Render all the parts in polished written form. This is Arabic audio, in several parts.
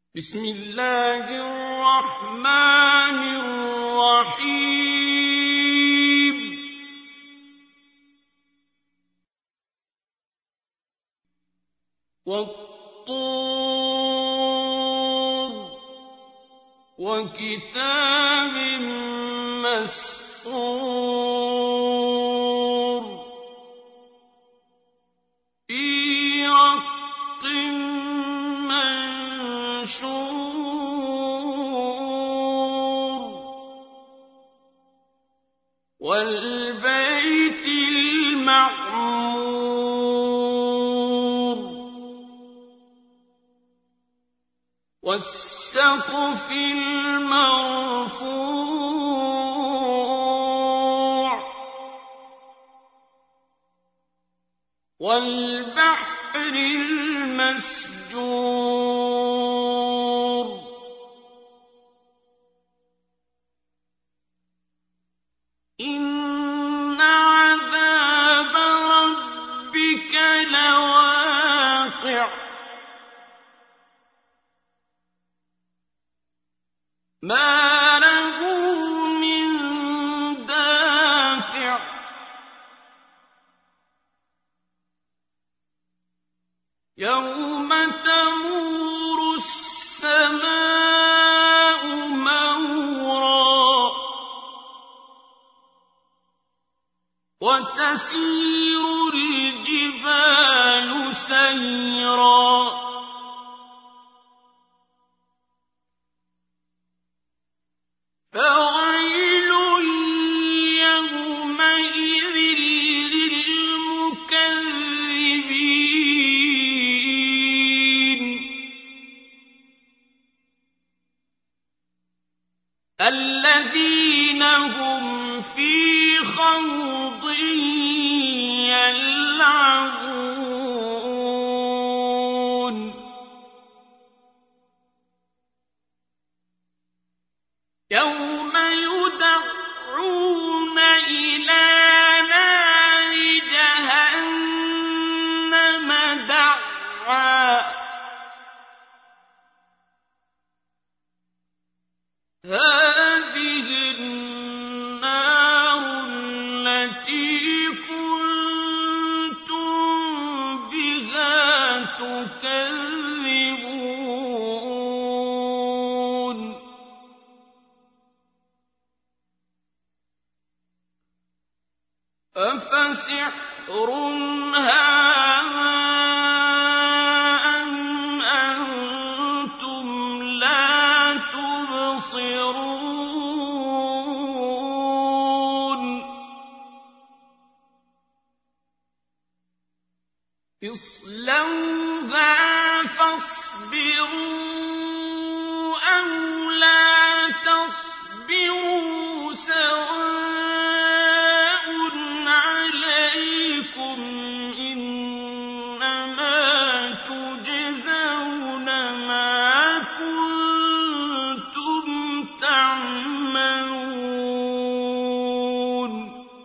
بسم الله الرحمن الرحيم والطور وكتاب مسطور في رق منشور والبيت المعمور والسقف المرفوع والبحر المسجور إن عذاب ربك لواقع ما له من دافع يوم تمور السماء مورا وتسير الجبال سيرا فويل يومئذ للمكذبين الذين هم في خوض يلعبون يوم يدعون إلى نار جهنم دعا هذه النار التي كنتم بها تكذبون أفسحر هذا أم أنتم لا تبصرون اصلوها فاصبروا أو لا تصبروا سواء عليكم إنما تجزون ما كنتم تعملون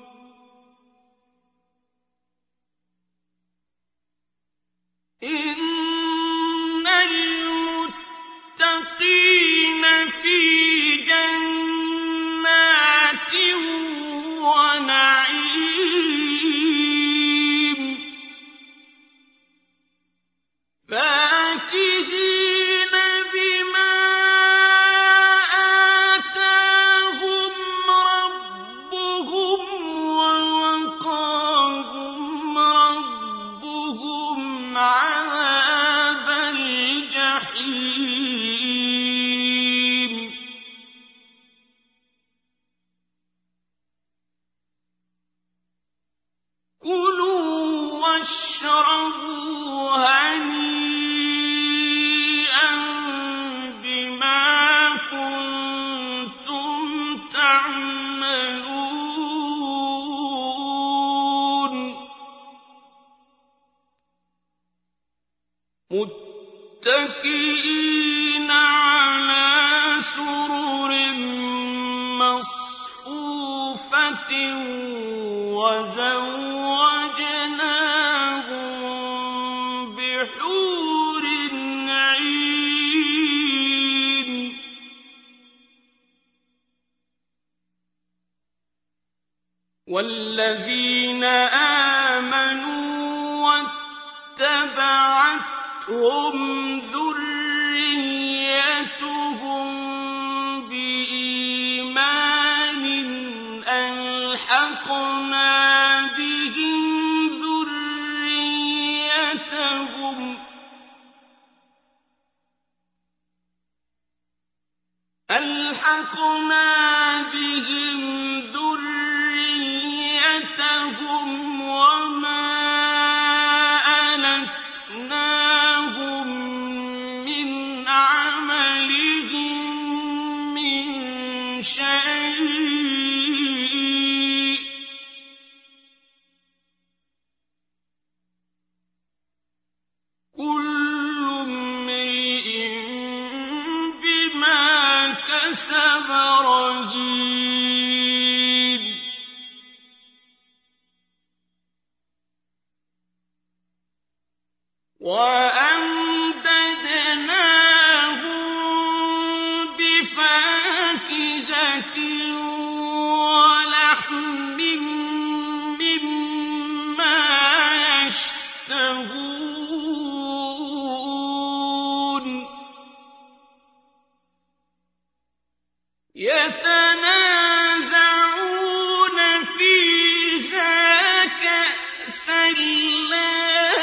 إن المتقين في جنات ونعيم فاكهين بما آتاهم ربهم ووقاهم ربهم عذاب الجحيم كلوا واشربوا هنيئا بما كنتم تعملون متكئين على سرر مصفوفة وزوجناهم بحور عين وَالَّذِينَ آمَنُوا وَاتَّبَعَتْهُمْ ذُرِّيَّتُهُم بِإِيمَانٍ أَلْحَقْنَا بِهِمْ ذُرِّيَّتَهُمْ وَمَا أَلَتْنَاهُم مِّنْ عَمَلِهِم مِّن شَيْءٍ ۚ كُلُّ امْرِئٍ بِمَا كَسَبَ رَهِينٌ وَأَمْدَدْنَاهُم بِفَاكِهَةٍ وَلَحْمٍ مِّمَّا يَشْتَهُونَ يَتَنَازَعُونَ فِيهَا كَأْسًا لَّا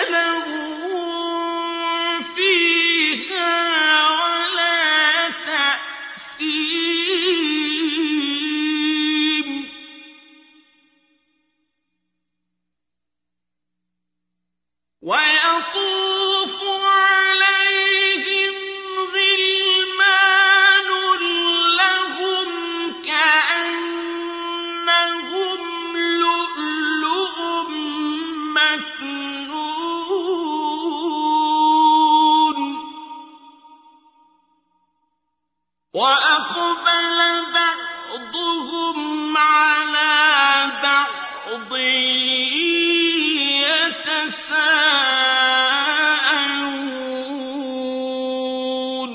لَغْوٌ فِيهَا وَلَا تَأْثِيمٌ وَيَطُوفُ عَلَيْهِمْ غِلْمَانٌ لَّهُمْ كَأَنَّهُمْ لُؤْلُؤٌ مَّكْنُونٌ وَأَقْبَلَ بَعْضُهُمْ عَلَىٰ بَعْضٍ يَتَسَاءَلُونَ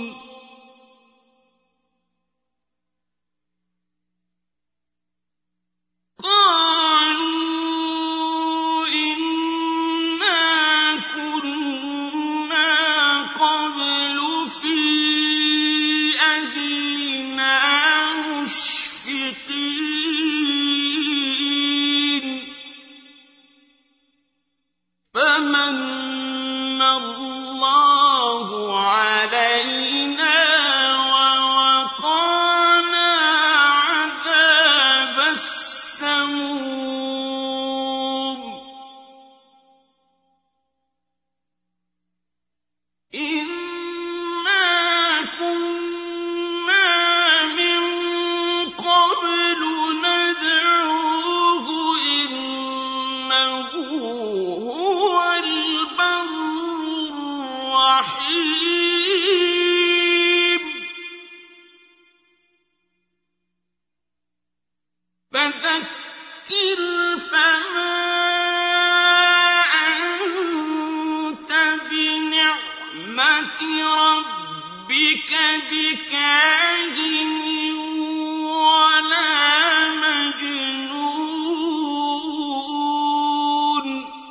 قَالُوا إِنَّا كُنَّا قَبْلُ فِي أَهْلِنَا مُشْفِقِينَ فَمَنَّ اللَّهُ عَلَيْنَا وَوَقَانَا عَذَابَ السَّمُومِ إِنَّا كُنَّا مِن قَبْلُ نَدْعُوهُ ۖ إِنَّهُ هُوَ الْبَرُّ الرَّحِيمُ فَذَكِّرْ فَمَا أَنتَ بِنِعْمَةِ رَبِّكَ بِكَاهِنٍ وَلَا مَجْنُونٍ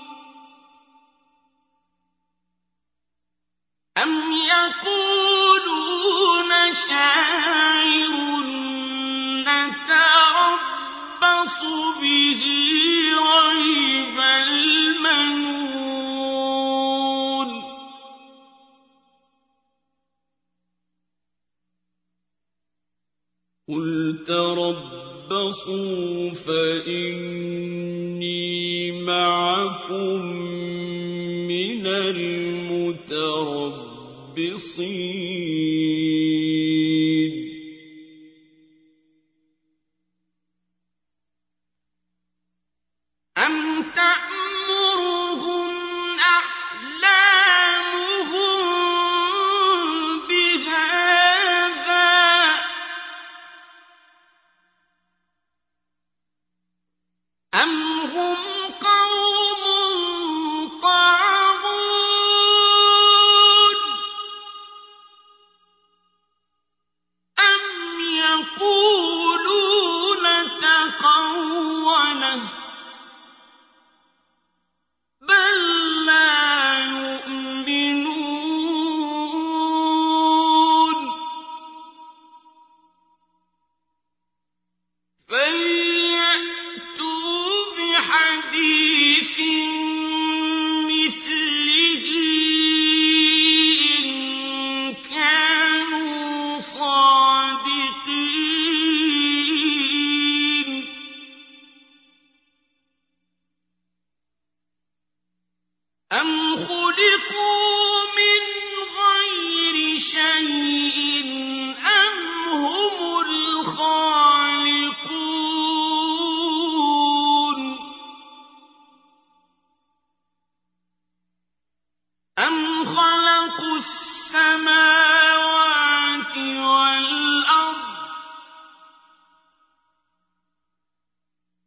أَمْ يَقُولُونَ شَاعِرٌ نَّتَرَبَّصُ بِهِ رَيْبَ الْمَنُونِ قُلْ تَرَبَّصُوا فَإِنِّي مَعَكُم مِّنَ الْمُتَرَبِّصِينَ أَمْ تَأْمُرُهُمْ أَحْلَامُهُم بِهَٰذَا أَمْ هُمْ قَوْمٌ طَاغُونَ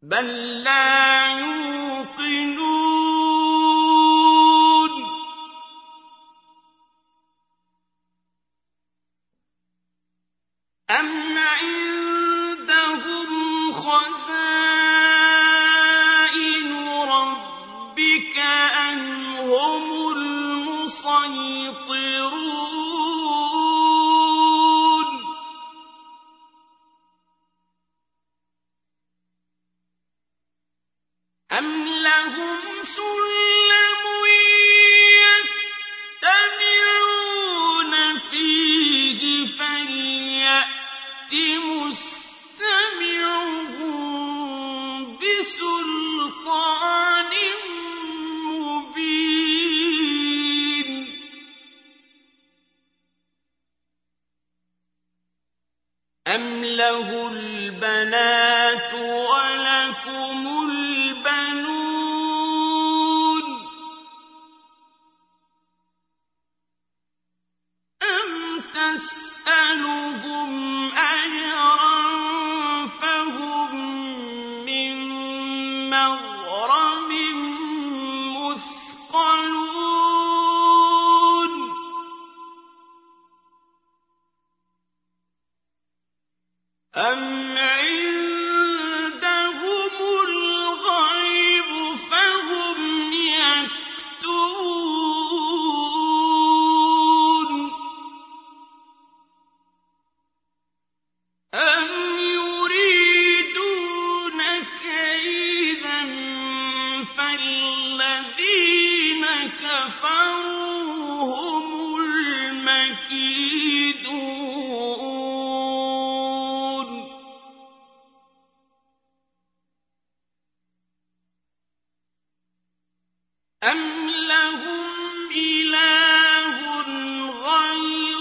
بَل لَّا يُوقِنُونَ أَمْ عِندَهُمْ خَزَائِنُ رَبِّكَ أَمْ هُمُ الْمُصَيْطِرُونَ أَمْ لَهُمْ سُلَّمٌ يَسْتَمِعُونَ فِيهِ فَلْيَأْتِ مُسْتَمِعُهُم بِسُلْطَانٍ مُّبِينٍ أَمْ لَهُ الْبَنَاتُ وَلَكُمُ الْبَنُونَ أَمْ تَسْأَلُهُمْ أَجْرًا فَهُم مِّن مَّغْرَمٍ مُّثْقَلُونَ أَمْ عِندَهُمُ الْغَيْبُ فَهُمْ يَكْتُبُونَ أَمْ يُرِيدُونَ كَيْدًا فَالَّذِينَ كَفَرُوا هُمُ الْمَكِيدُونَ أَمْ لَهُمْ إِلَٰهٌ غَيْرُ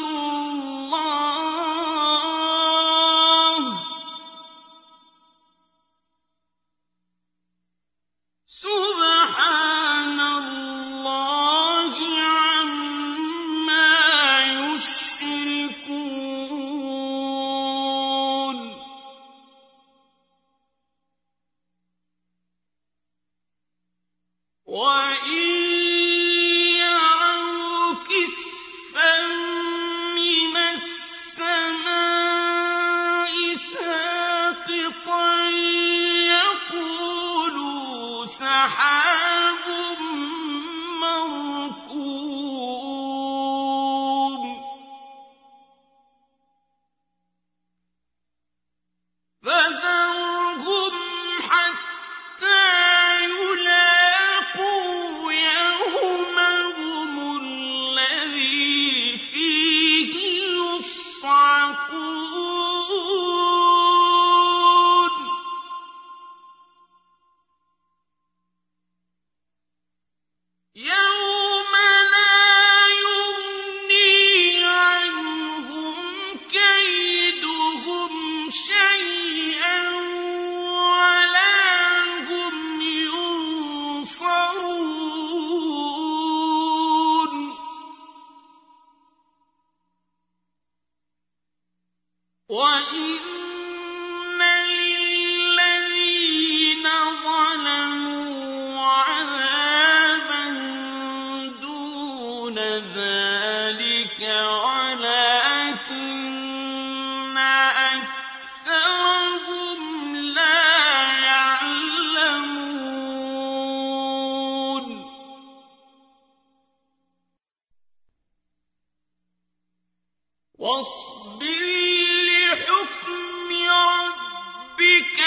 اللَّهِ سُبْحَانَ اللَّهِ عَمَّا يُشْرِكُونَ وَإِن يَرَوْا كِسْفًا مِّنَ السَّمَاءِ سَاقِطًا يَقُولُوا سَحَابٌ مَّرْكُومٌ فَذَرْهُمْ حَتَّىٰ يُلَاقُوا يَوْمَهُمُ الَّذِي فِيهِ يُصْعَقُونَ يَوْمَ لَا يُغْنِي عَنْهُمْ كَيْدُهُمْ شَيْئًا وَلَا هُمْ يُنصَرُونَ وَإِنَّ لِلَّذِينَ ظَلَمُوا عَذَابًا دُونَ ذَٰلِكَ وَلَٰكِنَّ أَكْثَرَهُمْ لَا يَعْلَمُونَ وَاصْبِرْ لِحُكْمِ رَبِّكَ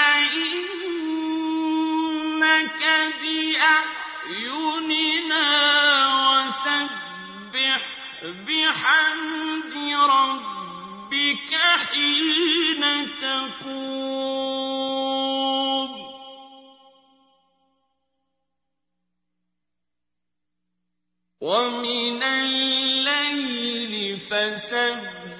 فَإِنَّكَ بِأَعْيُنِنَا وَسَبِّحْ بِحَمْدِ رَبِّكَ حِينَ تَقُومُ وَمِنَ اللَّيْلِ فَسَبِّحْهُ